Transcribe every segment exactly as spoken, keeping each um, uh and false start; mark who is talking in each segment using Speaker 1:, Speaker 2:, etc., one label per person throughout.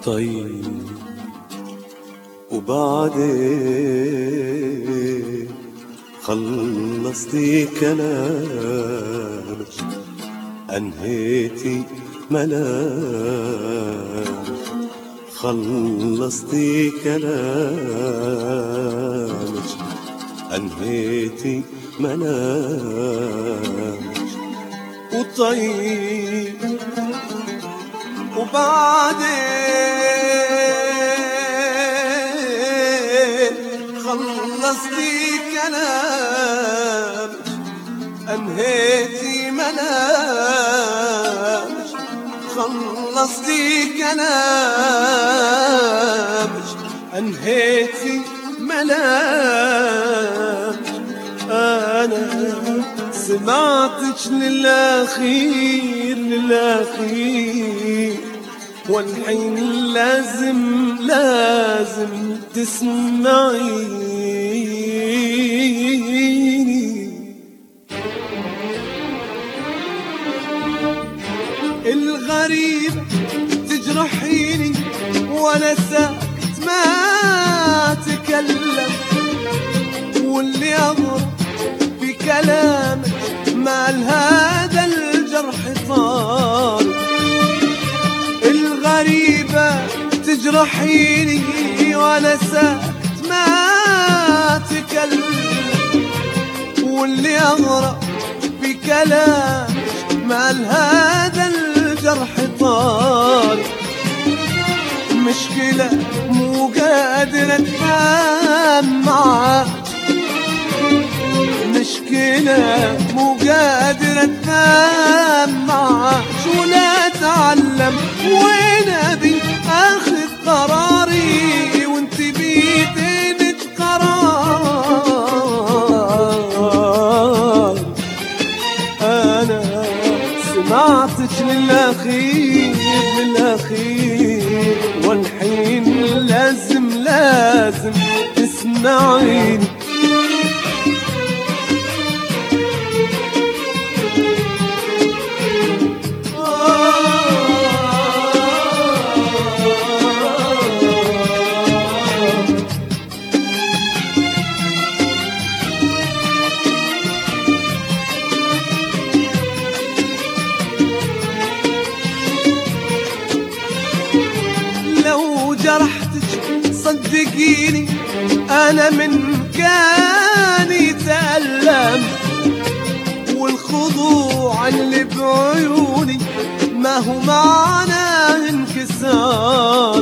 Speaker 1: طيب وبعدين خلصتي كلامك، أنهيتي منامك، خلصتي كلامك، أنهيتي منامك. وطيب وبعدين خلصتي كلامك، أنهيتي منامك، خلصتي كلامك، أنهيتي منامك. أنا سمعتك للأخير للأخير، والحين لازم لازم تسمعيني. الغريب تجرحيني وانا ساكت ما اتكلم، واللي اضرب بكلامك مال هذا الجرح طال. الغريبة تجرحيني وانا ساكت ما اتكلم، واللي اغرق بكلامك مال هذا الجرح طال. مشكلة مو قادر اتفاهم معاك، مشكلة مو قادر اتفاهم معاك. ولا اتعلم وين ابي اخذ قراري، وانت بيدينك قرار. انا سمعتك للاخير للاخير، والحين لازم لازم تسمعيني. جرحتك صدقيني أنا من كاني تألم، والخضوع اللي بعيوني ما هو معناه انكسار.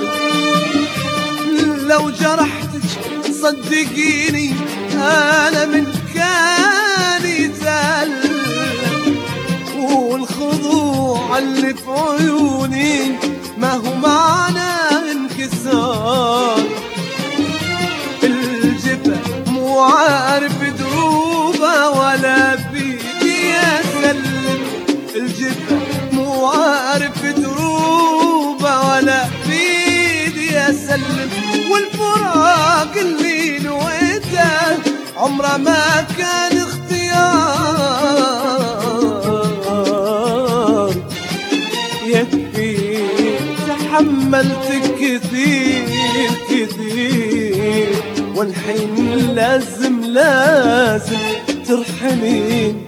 Speaker 1: لو جرحتك صدقيني أنا من كاني تألم، والخضوع اللي في عيوني ما هو معناه انكسار. الجبل مو عارف دروبه ولا بيدي اسلم، الجبل مو عارف دروبه ولا بيدي اسلم. والفراق اللي نويته عمره ما كان اختيار. يكفي تحملت كثير كثير، والحين لازم لازم ترحمين.